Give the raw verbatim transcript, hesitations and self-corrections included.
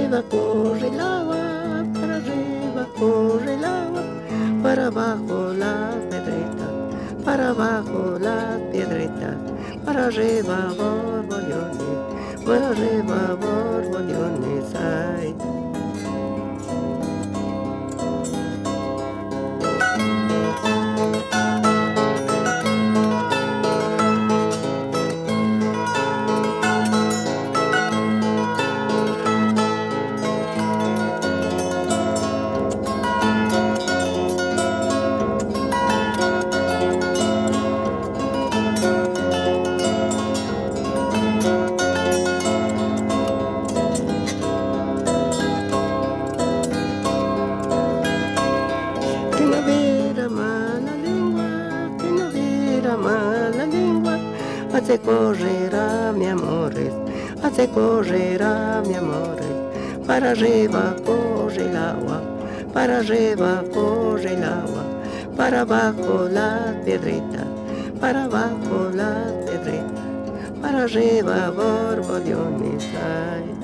arriba corre el agua, para arriba corre el agua, para abajo la pedrita, para abajo la piedrita, para arriba borbollones, para arriba borbollones, ay. Que no viera mala lengua, que no viera mala lengua, hace correr a mi amores, hace correr a mi amores, para arriba corre el agua, para arriba corre el agua, para abajo la piedrita, para abajo la piedrita, para arriba borbollones, ay.